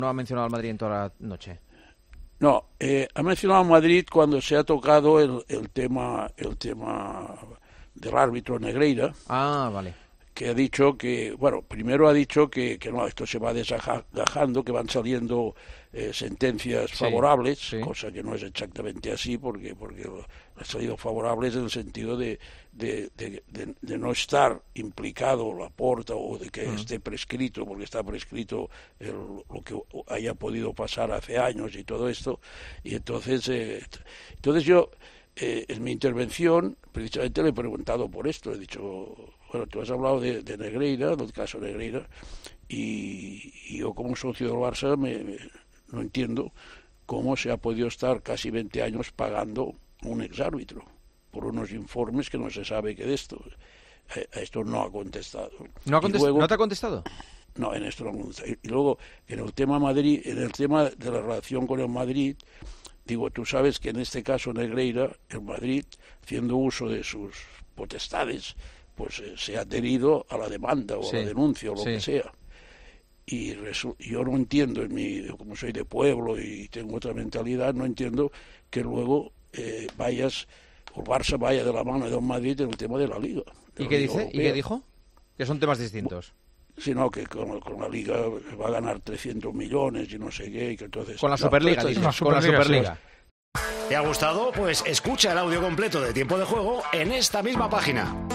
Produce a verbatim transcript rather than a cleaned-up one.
No ha mencionado al Madrid en toda la noche. No, eh, ha mencionado Madrid cuando se ha tocado el, el tema el tema del árbitro Negreira. Ah, vale. Que ha dicho que, bueno, primero ha dicho que, que no, esto se va desgajando, que van saliendo eh, sentencias sí, favorables, sí. Cosa que no es exactamente así, porque porque han salido favorables en el sentido de, de, de, de, de no estar implicado Laporta o de que uh-huh. esté prescrito, porque está prescrito el, lo que haya podido pasar hace años y todo esto. Y entonces, eh, entonces yo, eh, en mi intervención, precisamente le he preguntado por esto, he dicho... Bueno, tú has hablado de, de Negreira, del caso Negreira, y, y yo como socio del Barça me, me, no entiendo cómo se ha podido estar casi veinte años pagando un exárbitro por unos informes que no se sabe qué de esto. A, a esto no ha contestado. ¿No, ha contest- luego, ¿No te ha contestado? No, en esto no ha contestado. Y luego, en el tema Madrid, en el tema de la relación con el Madrid, digo, tú sabes que en este caso Negreira, el Madrid, haciendo uso de sus potestades, pues eh, se ha adherido a la demanda o sí, a la denuncia o lo sí. que sea. Y resu- yo no entiendo, en mi, como soy de pueblo y tengo otra mentalidad, no entiendo que luego eh, vayas, o Barça vaya de la mano de un Madrid en el tema de la Liga. ¿Y qué dice? ¿Y qué dijo? Que son temas distintos. Sino que con, con la Liga va a ganar trescientos millones y no sé qué. Y que entonces, con la Superliga, no, dices, la Superliga, con la Superliga. ¿Te ha gustado? Pues escucha el audio completo de Tiempo de Juego en esta misma página.